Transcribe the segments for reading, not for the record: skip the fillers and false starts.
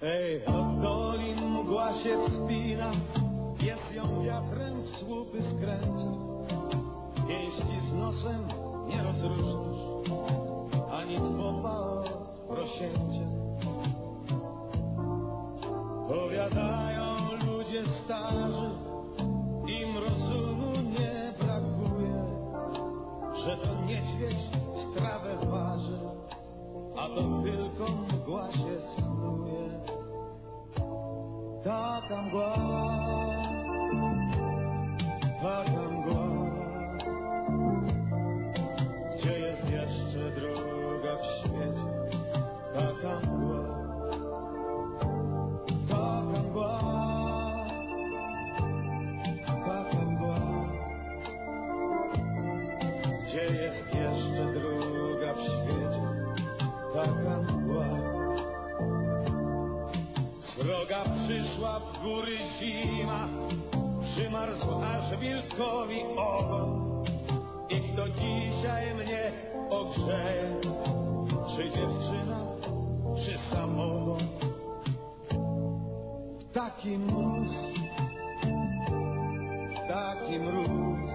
Ej, oddoli mgła się wspina, jest ją wiatrem w słupy skręca. Pięści z nosem nie rozróżnisz, ani popa od prosięcia. Powiadają ludzie starzy, im rozumu nie brakuje, że to niedźwiedź w trawę waży, a to tylko mgła się snuje. Taka mgła, taka mgła. Gdzie jest jeszcze droga w świecie? Taka mgła, taka mgła, taka mgła. Gdzie jest jeszcze droga w świecie? Taka mgła. Sroga przyszła w góry zima, przymarzł aż wilkowi ogon. I kto dzisiaj mnie ogrzeje, czy dziewczyna, czy samochód? Taki mróz, taki mróz,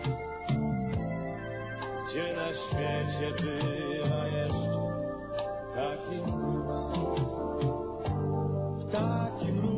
gdzie na świecie bywa jeszcze taki mróz, taki mróz.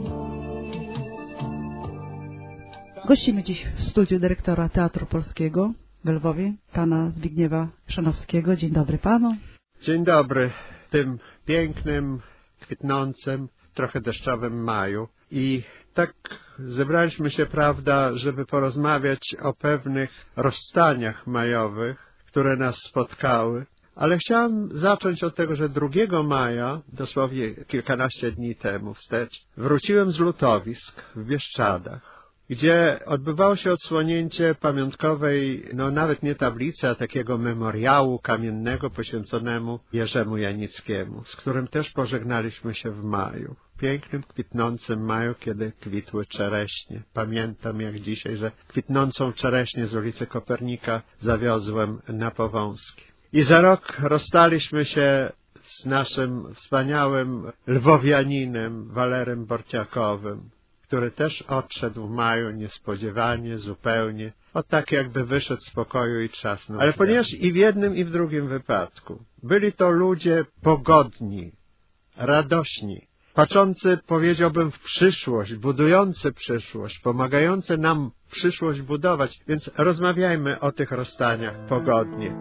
Gościmy dziś w studiu dyrektora Teatru Polskiego w Lwowie, pana Zbigniewa Chrzanowskiego. Dzień dobry panu. Dzień dobry. W tym pięknym, kwitnącym, trochę deszczowym maju. I tak zebraliśmy się, prawda, żeby porozmawiać o pewnych rozstaniach majowych, które nas spotkały. Ale chciałem zacząć od tego, że 2 maja, dosłownie kilkanaście dni temu wstecz, wróciłem z lutowisk w Bieszczadach, gdzie odbywało się odsłonięcie pamiątkowej, no nawet nie tablicy, a takiego memoriału kamiennego poświęconemu Jerzemu Janickiemu, z którym też pożegnaliśmy się w maju. Pięknym, kwitnącym maju, kiedy kwitły czereśnie. Pamiętam jak dzisiaj, że kwitnącą czereśnię z ulicy Kopernika zawiozłem na Powązki. I za rok rozstaliśmy się z naszym wspaniałym lwowianinem Walerym Borciakowym, który też odszedł w maju niespodziewanie, zupełnie, tak jakby wyszedł z pokoju i trzasnął. Ale ponieważ i w jednym, i w drugim wypadku byli to ludzie pogodni, radośni, patrzący, powiedziałbym, w przyszłość, budujący przyszłość, pomagający nam przyszłość budować, więc rozmawiajmy o tych rozstaniach pogodnie.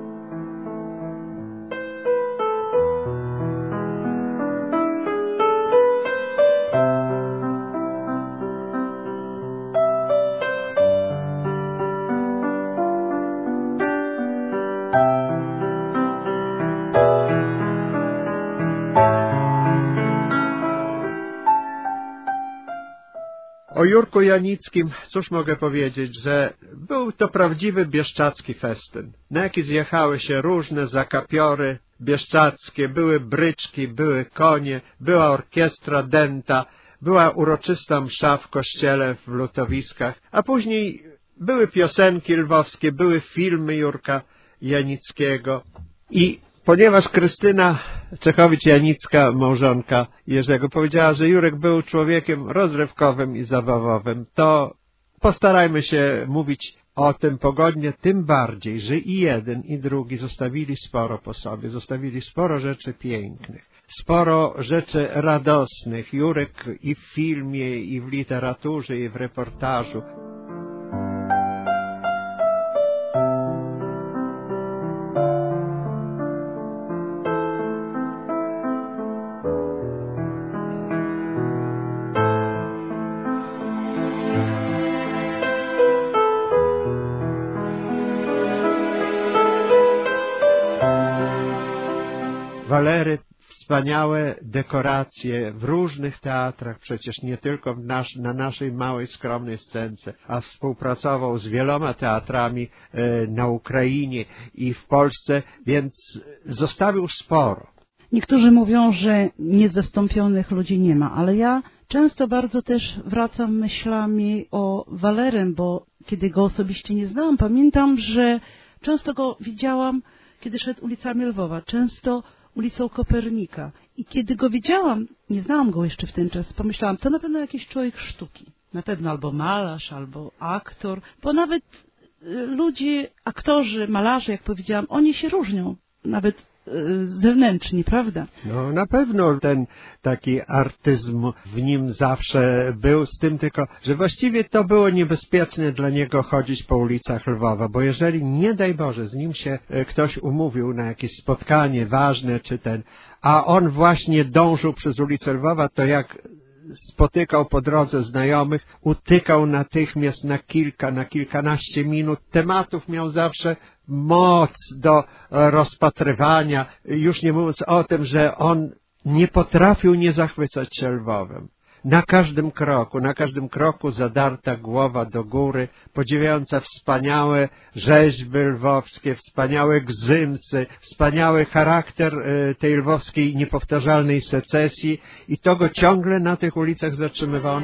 O Jurku Janickim cóż mogę powiedzieć, że był to prawdziwy bieszczadzki festyn, na jaki zjechały się różne zakapiory bieszczadzkie, były bryczki, były konie, była orkiestra dęta, była uroczysta msza w kościele w Lutowiskach, a później były piosenki lwowskie, były filmy Jurka Janickiego i ponieważ Krystyna Czechowicz-Janicka, małżonka Jerzego, powiedziała, że Jurek był człowiekiem rozrywkowym i zabawowym, to postarajmy się mówić o tym pogodnie, tym bardziej, że i jeden, i drugi zostawili sporo po sobie, zostawili sporo rzeczy pięknych, sporo rzeczy radosnych. Jurek i w filmie, i w literaturze, i w reportażu. Walery, wspaniałe dekoracje w różnych teatrach, przecież nie tylko na naszej małej, skromnej scence, a współpracował z wieloma teatrami na Ukrainie i w Polsce, więc zostawił sporo. Niektórzy mówią, że niezastąpionych ludzi nie ma, ale ja często bardzo też wracam myślami o Walerym, bo kiedy go osobiście nie znałam, pamiętam, że często go widziałam, kiedy szedł ulicami Lwowa, często ulicą Kopernika I kiedy go widziałam, nie znałam go jeszcze w ten czas, pomyślałam, to na pewno jakiś człowiek sztuki. Na pewno albo malarz, albo aktor, bo nawet ludzie, aktorzy, malarze, jak powiedziałam, oni się różnią, nawet zewnętrznie, prawda? No na pewno ten taki artyzm w nim zawsze był, z tym tylko, że właściwie to było niebezpieczne dla niego chodzić po ulicach Lwowa, bo jeżeli, nie daj Boże, z nim się ktoś umówił na jakieś spotkanie ważne, czy a on właśnie dążył przez ulicę Lwowa, to jak spotykał po drodze znajomych, utykał natychmiast na kilkanaście minut. Tematów miał zawsze moc do rozpatrywania, już nie mówiąc o tym, że on nie potrafił nie zachwycać się Lwowem. Na każdym kroku zadarta głowa do góry, podziwiająca wspaniałe rzeźby lwowskie, wspaniałe gzymsy, wspaniały charakter tej lwowskiej niepowtarzalnej secesji i to go ciągle na tych ulicach zatrzymywało.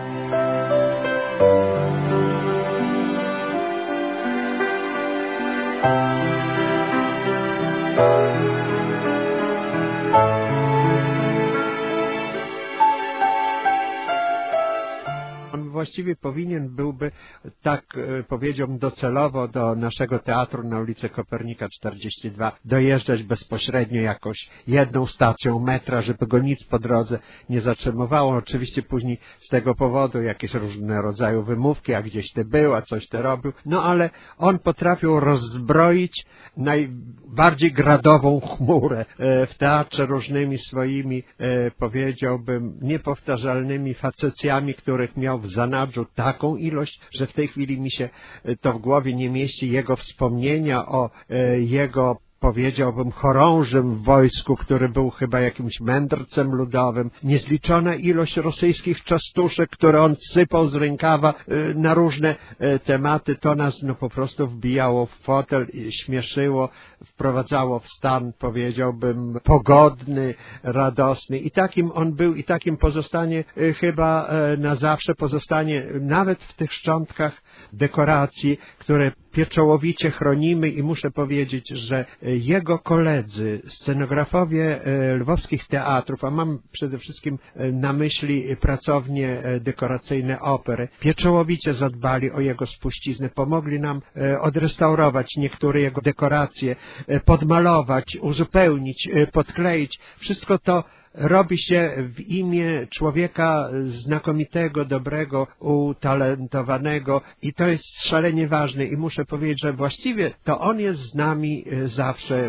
Właściwie powinien byłby, tak powiedziałbym, docelowo do naszego teatru na ulicy Kopernika 42 dojeżdżać bezpośrednio jakoś jedną stacją metra, żeby go nic po drodze nie zatrzymywało. Oczywiście później z tego powodu jakieś różne rodzaju wymówki, a gdzieś ty był, a coś ty robił. No ale on potrafił rozzbroić najbardziej gradową chmurę w teatrze różnymi swoimi, powiedziałbym, niepowtarzalnymi facecjami, których miał w zanadrzu taką ilość, że w tej chwili mi się to w głowie nie mieści. Jego wspomnienia o jego, powiedziałbym, chorążym w wojsku, który był chyba jakimś mędrcem ludowym, niezliczona ilość rosyjskich czastuszek, które on sypał z rękawa na różne tematy, to nas po prostu wbijało w fotel, śmieszyło, wprowadzało w stan, powiedziałbym, pogodny, radosny i takim on był i takim pozostanie chyba na zawsze, pozostanie nawet w tych szczątkach dekoracji, które pieczołowicie chronimy i muszę powiedzieć, że jego koledzy, scenografowie lwowskich teatrów, a mam przede wszystkim na myśli pracownie dekoracyjne opery, pieczołowicie zadbali o jego spuściznę, pomogli nam odrestaurować niektóre jego dekoracje, podmalować, uzupełnić, podkleić. Wszystko to robi się w imię człowieka znakomitego, dobrego, utalentowanego i to jest szalenie ważne i muszę powiedzieć, że właściwie to on jest z nami zawsze.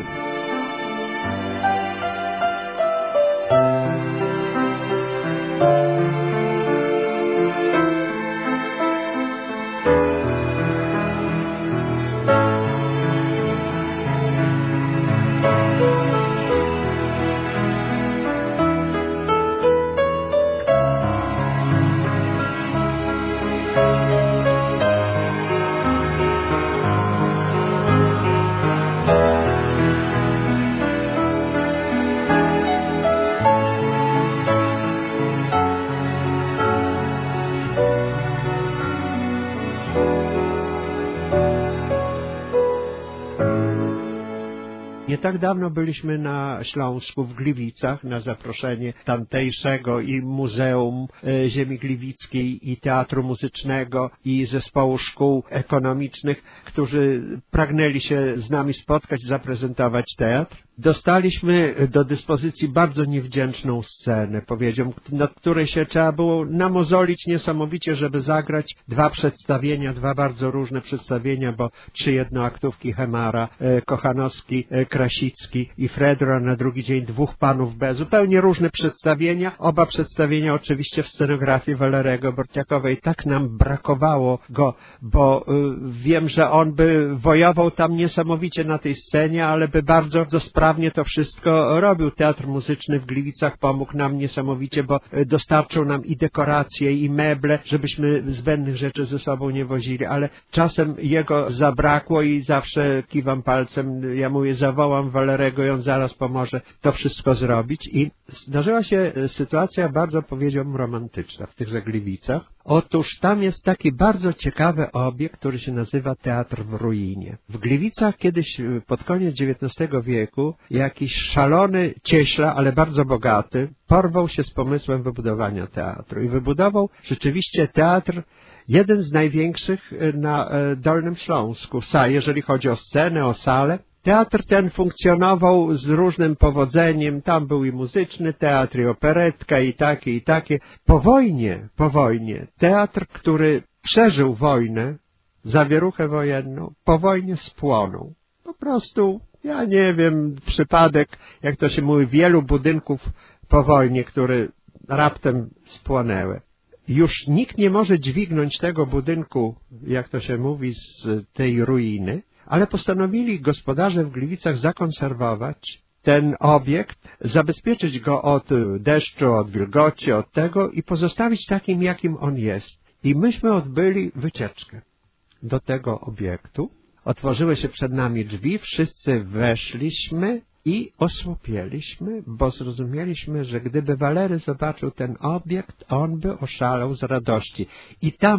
Nie tak dawno byliśmy na Śląsku, w Gliwicach, na zaproszenie tamtejszego i Muzeum Ziemi Gliwickiej, i Teatru Muzycznego, i Zespołu Szkół Ekonomicznych, którzy pragnęli się z nami spotkać, zaprezentować teatr. Dostaliśmy do dyspozycji bardzo niewdzięczną scenę, powiedziałbym, nad której się trzeba było namozolić niesamowicie, żeby zagrać dwa przedstawienia, dwa bardzo różne przedstawienia, bo 3 jednoaktówki Hemara, Kochanowski, Krasicki i Fredro, na drugi dzień 2 panów B. Zupełnie różne przedstawienia, oba przedstawienia oczywiście w scenografii Walerego Bortiakowej. Tak nam brakowało go, bo wiem, że on by wojował tam niesamowicie na tej scenie, ale by bardzo sprawnie to wszystko robił. Teatr Muzyczny w Gliwicach pomógł nam niesamowicie, bo dostarczył nam i dekoracje, i meble, żebyśmy zbędnych rzeczy ze sobą nie wozili, ale czasem jego zabrakło i zawsze kiwam palcem, ja mówię, zawołam Walerego i on zaraz pomoże to wszystko zrobić i zdarzyła się sytuacja bardzo, powiedziałbym, romantyczna w tychże Gliwicach. Otóż tam jest taki bardzo ciekawy obiekt, który się nazywa Teatr w Ruinie. W Gliwicach kiedyś pod koniec XIX wieku jakiś szalony cieśla, ale bardzo bogaty, porwał się z pomysłem wybudowania teatru i wybudował rzeczywiście teatr, jeden z największych na Dolnym Śląsku, jeżeli chodzi o scenę, o salę. Teatr ten funkcjonował z różnym powodzeniem, tam był i muzyczny teatr, i operetka, i takie. Po wojnie, teatr, który przeżył wojnę, zawieruchę wojenną, po wojnie spłonął. Po prostu, ja nie wiem, przypadek, jak to się mówi, wielu budynków po wojnie, które raptem spłonęły. Już nikt nie może dźwignąć tego budynku, jak to się mówi, z tej ruiny, ale postanowili gospodarze w Gliwicach zakonserwować ten obiekt, zabezpieczyć go od deszczu, od wilgoci, od tego i pozostawić takim, jakim on jest. I myśmy odbyli wycieczkę do tego obiektu. Otworzyły się przed nami drzwi, wszyscy weszliśmy i osłupieliśmy, bo zrozumieliśmy, że gdyby Walery zobaczył ten obiekt, on by oszalał z radości. I ta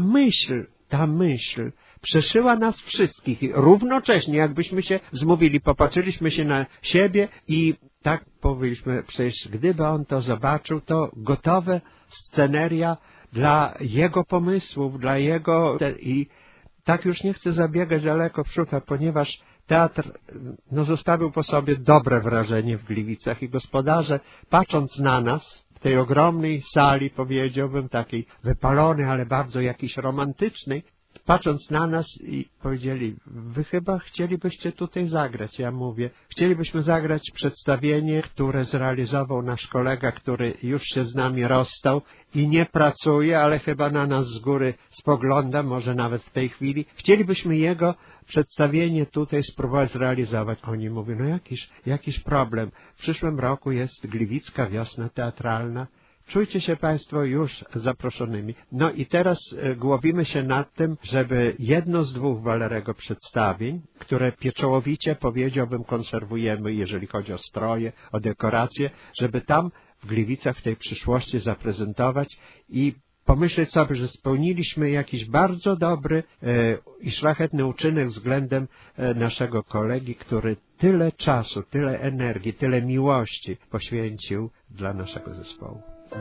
myśl przeszyła nas wszystkich. Równocześnie, jakbyśmy się zmówili, popatrzyliśmy się na siebie i tak powiedzieliśmy, przecież gdyby on to zobaczył, to gotowe sceneria dla jego pomysłów, dla jego... I tak już nie chcę zabiegać daleko w przód, ponieważ teatr zostawił po sobie dobre wrażenie w Gliwicach i gospodarze, patrząc na nas w tej ogromnej sali, powiedziałbym, takiej wypalonej, ale bardzo jakiejś romantycznej, patrząc na nas i powiedzieli, wy chyba chcielibyście tutaj zagrać. Ja mówię, chcielibyśmy zagrać przedstawienie, które zrealizował nasz kolega, który już się z nami rozstał i nie pracuje, ale chyba na nas z góry spogląda, może nawet w tej chwili. Chcielibyśmy jego przedstawienie tutaj spróbować zrealizować. Oni mówią, no jakiś problem. W przyszłym roku jest Gliwicka Wiosna Teatralna. Czujcie się Państwo już zaproszonymi. No i teraz głowimy się nad tym, żeby jedno z dwóch Walerego przedstawień, które pieczołowicie, powiedziałbym, konserwujemy, jeżeli chodzi o stroje, o dekoracje, żeby tam w Gliwicach w tej przyszłości zaprezentować i pomyśleć sobie, że spełniliśmy jakiś bardzo dobry i szlachetny uczynek względem naszego kolegi, który tyle czasu, tyle energii, tyle miłości poświęcił dla naszego zespołu.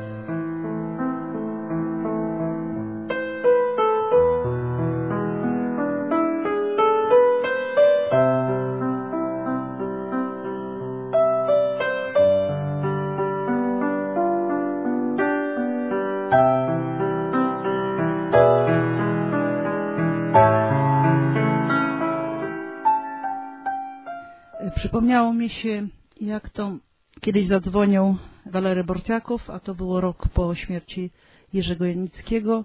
Przypomniało mi się, jak to kiedyś zadzwonił Walery Bortiakow, a to było rok po śmierci Jerzego Janickiego,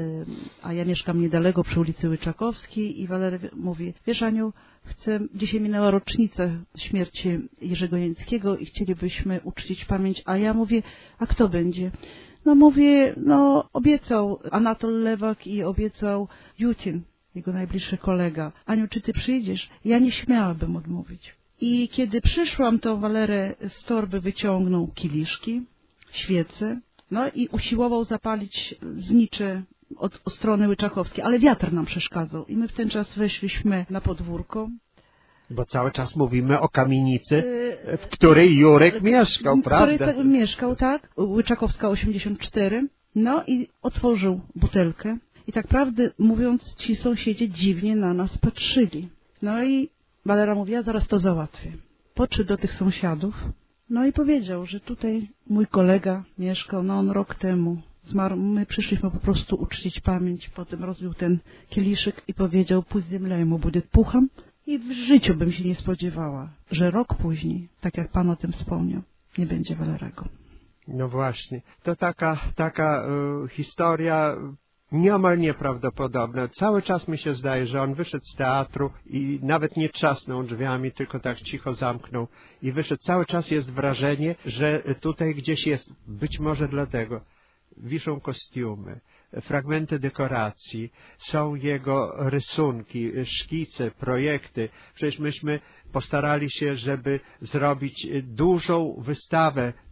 a ja mieszkam niedaleko przy ulicy Łyczakowskiej i Walery mówi, wiesz Aniu, dzisiaj minęła rocznica śmierci Jerzego Janickiego i chcielibyśmy uczcić pamięć, a ja mówię, a kto będzie? No mówię, obiecał Anatol Lewak i obiecał Jutin, jego najbliższy kolega. Aniu, czy ty przyjdziesz? Ja nie śmiałabym odmówić. I kiedy przyszłam, to Walerę z torby wyciągnął kieliszki, świece, i usiłował zapalić znicze od strony Łyczakowskiej, ale wiatr nam przeszkadzał i my w ten czas weszliśmy na podwórko. Bo cały czas mówimy o kamienicy, w której Jurek mieszkał, prawda? W której mieszkał, tak. Łyczakowska 84. I otworzył butelkę. I tak prawdę mówiąc, ci sąsiedzi dziwnie na nas patrzyli. I Walera mówi, ja zaraz to załatwię. Podszedł do tych sąsiadów, i powiedział, że tutaj mój kolega mieszkał, on rok temu zmarł. My przyszliśmy po prostu uczcić pamięć. Potem rozbił ten kieliszek i powiedział, pójdź земля mu будет пухом. I w życiu bym się nie spodziewała, że rok później, tak jak Pan o tym wspomniał, nie będzie Walerego. No właśnie, to taka historia nieomal nieprawdopodobna. Cały czas mi się zdaje, że on wyszedł z teatru i nawet nie trzasnął drzwiami, tylko tak cicho zamknął i wyszedł. Cały czas jest wrażenie, że tutaj gdzieś jest, być może dlatego, wiszą kostiumy, fragmenty dekoracji, są jego rysunki, szkice, projekty. Przecież myśmy postarali się, żeby zrobić dużą wystawę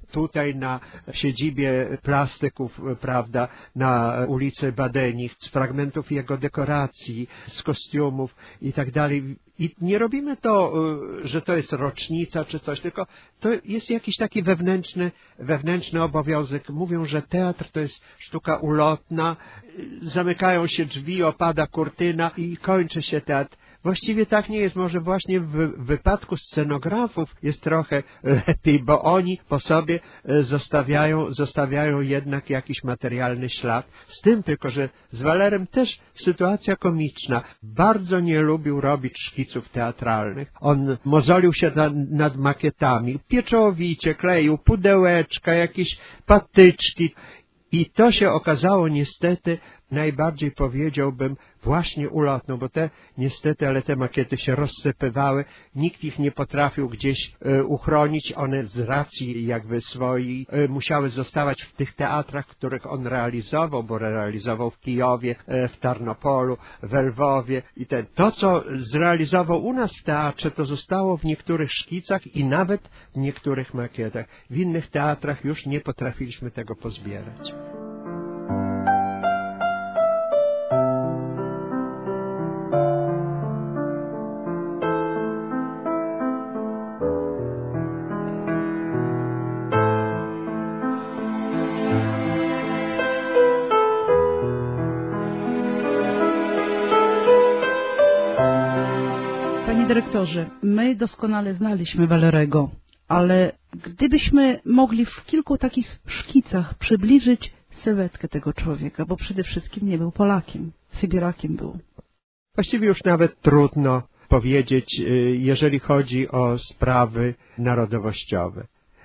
tutaj na siedzibie plastyków, prawda, na ulicy Badenich, z fragmentów jego dekoracji, z kostiumów i tak dalej. I nie robimy to, że to jest rocznica czy coś, tylko to jest jakiś taki wewnętrzny obowiązek. Mówią, że teatr to jest sztuka ulotna, zamykają się drzwi, opada kurtyna i kończy się teatr. Właściwie tak nie jest. Może właśnie w wypadku scenografów jest trochę lepiej, bo oni po sobie zostawiają jednak jakiś materialny ślad. Z tym tylko, że z Walerem też sytuacja komiczna. Bardzo nie lubił robić szkiców teatralnych. On mozolił się nad makietami, pieczołowicie kleił pudełeczka, jakieś patyczki. I to się okazało niestety najbardziej, powiedziałbym, właśnie ulotną, bo ale te makiety się rozsypywały, nikt ich nie potrafił gdzieś uchronić, one z racji jakby swojej musiały zostawać w tych teatrach, w których on realizował, bo realizował w Kijowie, w Tarnopolu, w Lwowie i to, co zrealizował u nas w teatrze, to zostało w niektórych szkicach i nawet w niektórych makietach. W innych teatrach już nie potrafiliśmy tego pozbierać. Dyrektorze, my doskonale znaliśmy Walerego, ale gdybyśmy mogli w kilku takich szkicach przybliżyć sylwetkę tego człowieka, bo przede wszystkim nie był Polakiem, Sybierakiem był. Właściwie już nawet trudno powiedzieć, jeżeli chodzi o sprawy narodowościowe.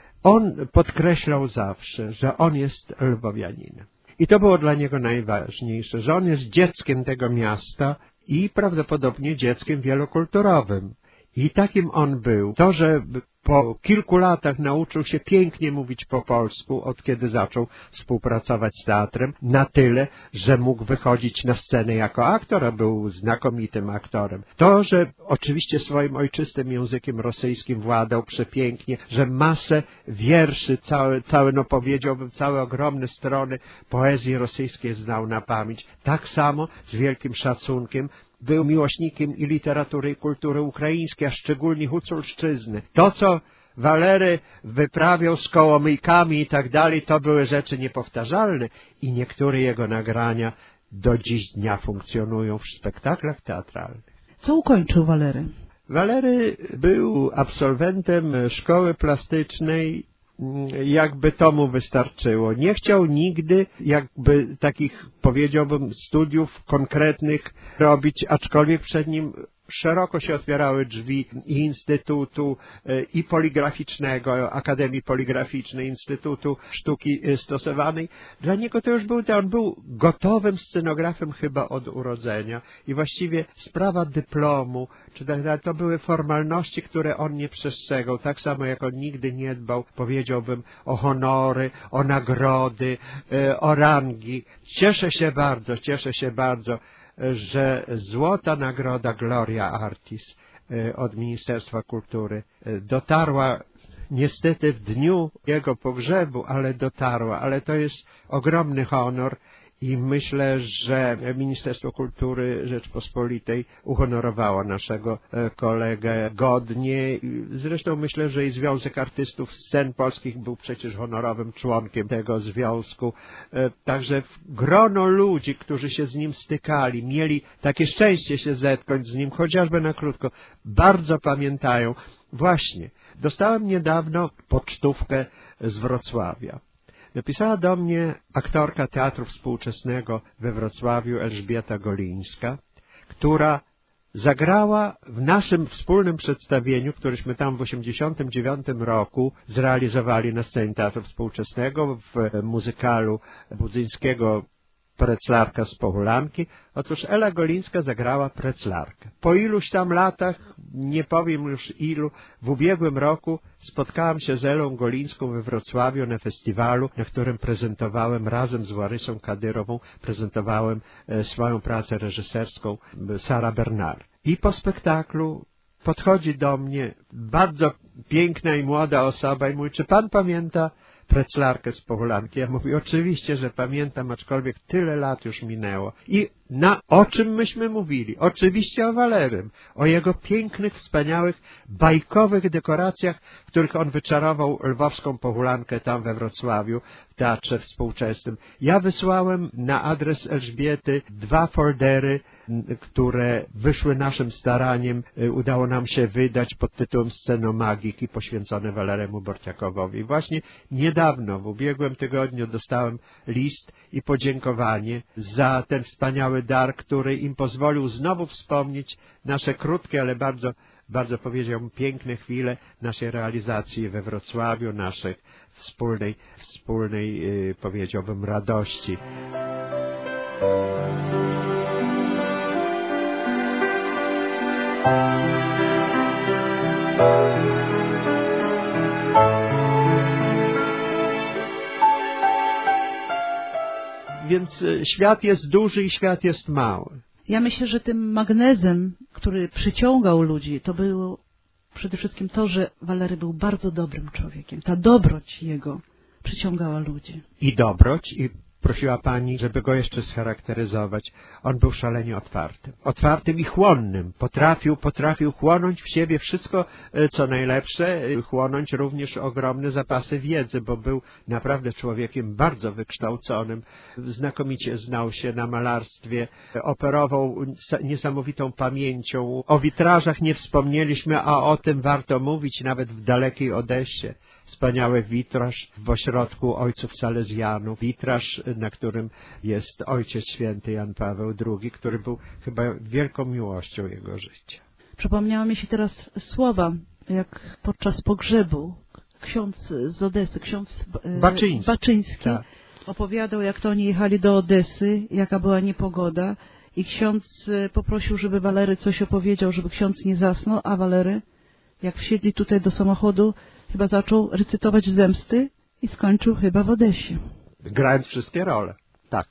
On podkreślał zawsze, że on jest lwowianinem. I to było dla niego najważniejsze, że on jest dzieckiem tego miasta i prawdopodobnie dzieckiem wielokulturowym. I takim on był. To, że po kilku latach nauczył się pięknie mówić po polsku, od kiedy zaczął współpracować z teatrem, na tyle, że mógł wychodzić na scenę jako aktor, a był znakomitym aktorem. To, że oczywiście swoim ojczystym językiem rosyjskim władał przepięknie, że masę wierszy, powiedziałbym, całe ogromne strony poezji rosyjskiej znał na pamięć. Tak samo z wielkim szacunkiem był miłośnikiem i literatury, i kultury ukraińskiej, a szczególnie huculszczyzny. To, co Walery wyprawiał z kołomyjkami i tak dalej, to były rzeczy niepowtarzalne i niektóre jego nagrania do dziś dnia funkcjonują w spektaklach teatralnych. Co ukończył Walery? Walery był absolwentem szkoły plastycznej, jakby to mu wystarczyło. Nie chciał nigdy jakby takich, powiedziałbym, studiów konkretnych robić, aczkolwiek przed nim szeroko się otwierały drzwi i Instytutu i Poligraficznego, Akademii Poligraficznej, Instytutu Sztuki Stosowanej. Dla niego to już on był gotowym scenografem chyba od urodzenia i właściwie sprawa dyplomu, czy tak dalej, to były formalności, które on nie przestrzegał, tak samo jak on nigdy nie dbał, powiedziałbym, o honory, o nagrody, o rangi. Cieszę się bardzo, że złota nagroda Gloria Artis od Ministerstwa Kultury dotarła niestety w dniu jego pogrzebu, ale dotarła, ale to jest ogromny honor i myślę, że Ministerstwo Kultury Rzeczpospolitej uhonorowało naszego kolegę godnie. Zresztą myślę, że i Związek Artystów Scen Polskich był przecież honorowym członkiem tego związku. Także grono ludzi, którzy się z nim stykali, mieli takie szczęście się zetknąć z nim, chociażby na krótko, bardzo pamiętają. Właśnie, dostałem niedawno pocztówkę z Wrocławia. Napisała do mnie aktorka Teatru Współczesnego we Wrocławiu Elżbieta Golińska, która zagrała w naszym wspólnym przedstawieniu, któreśmy tam w 1989 roku zrealizowali na scenie Teatru Współczesnego w muzykalu Budzyńskiego Preclarka z Pohulanki. Otóż Ela Golińska zagrała Preclarkę. Po iluś tam latach, nie powiem już ilu, w ubiegłym roku spotkałem się z Elą Golińską we Wrocławiu na festiwalu, na którym prezentowałem razem z Łarysą Kadyrową, prezentowałem swoją pracę reżyserską Sara Bernard. I po spektaklu podchodzi do mnie bardzo piękna i młoda osoba i mówi, czy pan pamięta preclarkę z Pohulanki. Ja mówię, oczywiście, że pamiętam, aczkolwiek tyle lat już minęło. I o czym myśmy mówili? Oczywiście o Walerym, o jego pięknych, wspaniałych, bajkowych dekoracjach, w których on wyczarował lwowską Pohulankę tam we Wrocławiu, w Teatrze Współczesnym. Ja wysłałem na adres Elżbiety 2 foldery, które wyszły naszym staraniem. Udało nam się wydać pod tytułem Scenomagiki, poświęcone Waleremu Bortniakowowi. I właśnie niedawno, w ubiegłym tygodniu, dostałem list i podziękowanie za ten wspaniały dar, który im pozwolił znowu wspomnieć nasze krótkie, ale bardzo powiedziałbym piękne chwile naszej realizacji we Wrocławiu, naszej wspólnej powiedziałbym radości. Więc świat jest duży i świat jest mały. Ja myślę, że tym magnezem, który przyciągał ludzi, to było przede wszystkim to, że Walery był bardzo dobrym człowiekiem. Ta dobroć jego przyciągała ludzi. I dobroć, i prosiła pani, żeby go jeszcze scharakteryzować. On był szalenie otwartym i chłonnym. Potrafił chłonąć w siebie wszystko, co najlepsze, chłonąć również ogromne zapasy wiedzy, bo był naprawdę człowiekiem bardzo wykształconym. Znakomicie znał się na malarstwie, operował niesamowitą pamięcią. O witrażach nie wspomnieliśmy, a o tym warto mówić nawet w dalekiej Odessie. Wspaniały witraż w ośrodku ojców salezjanów, witraż, na którym jest Ojciec Święty Jan Paweł II, który był chyba wielką miłością jego życia. Przypomniały mi się teraz słowa, jak podczas pogrzebu ksiądz z Odesy, ksiądz Baczyński tak. opowiadał, jak to oni jechali do Odesy, jaka była niepogoda i ksiądz poprosił, żeby Walery coś opowiedział, żeby ksiądz nie zasnął, a Walery, jak wsiedli tutaj do samochodu, chyba zaczął recytować zemsty i skończył chyba w Odesie. Grając wszystkie role. Tak.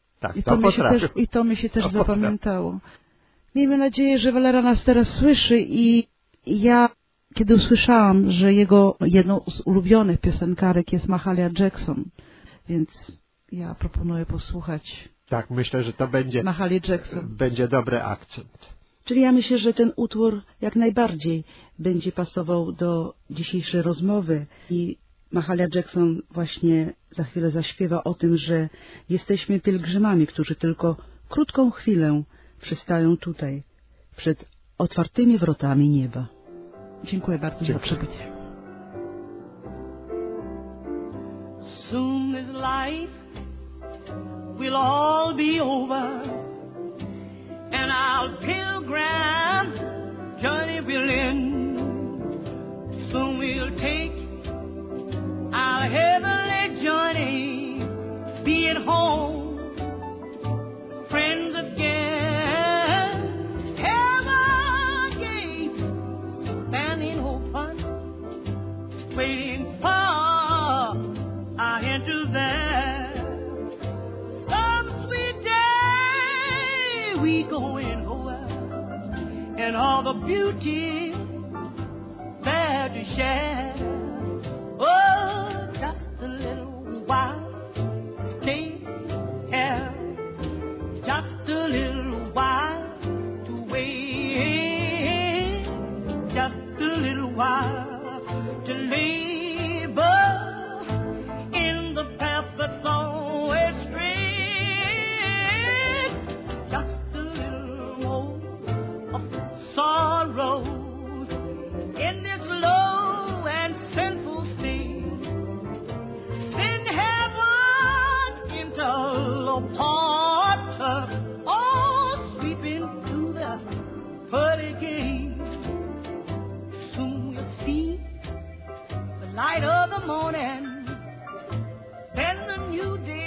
I to mi się też zapamiętało. Miejmy nadzieję, że Walera nas teraz słyszy i ja, kiedy usłyszałam, że jego jedną z ulubionych piosenkarek jest Mahalia Jackson, więc ja proponuję posłuchać. Tak, myślę, że to Mahalia Jackson. Będzie dobry akcent. Czyli ja myślę, że ten utwór jak najbardziej będzie pasował do dzisiejszej rozmowy i Mahalia Jackson właśnie za chwilę zaśpiewa o tym, że jesteśmy pielgrzymami, którzy tylko krótką chwilę przystają tutaj, przed otwartymi wrotami nieba. Dziękuję bardzo za przybycie. Soon as life will all be over and our pilgrim journey will end. Soon we'll take our heavenly journey, be at home, friends again. Heaven gates standing open, waiting for our enter there. Some sweet day we going over, and all the beauty there to share. Oh, just a little while, stay here. Just a little while to wait. Just a little while to labor in the path that's always straight. Just a little more of sorrow in this low and sinful state. Send heaven into a porter, all sweeping through the pearly gate. Soon we'll see the light of the morning, then the new day